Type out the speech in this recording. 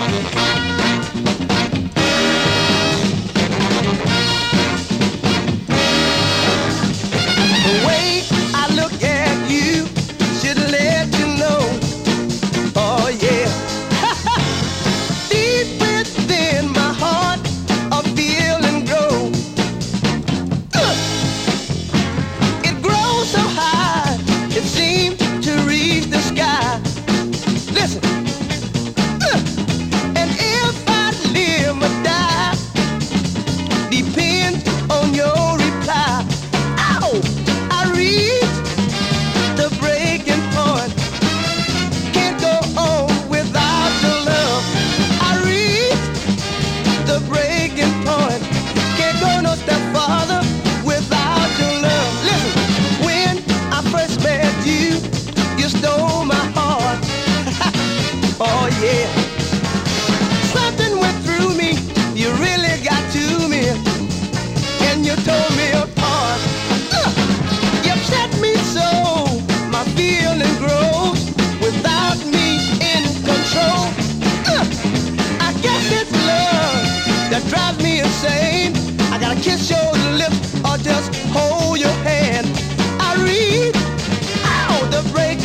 The way I look at you should let you know. Oh yeah. Deep within my heart, a feeling grows. It grows so high, it seems to reach the sky. Listen. And if I live or die, depends on your reply. Ow! I reach the breaking point. Can't go on without your love. I reach the breaking point. Can't go no step farther without your love. Listen, when I first met you, you stole my heart. Oh yeah. Something went through me, you really got to me, and you tore me apart. You upset me so, my feeling grows without me in control. I guess it's love that drives me insane. I gotta kiss your lips or just hold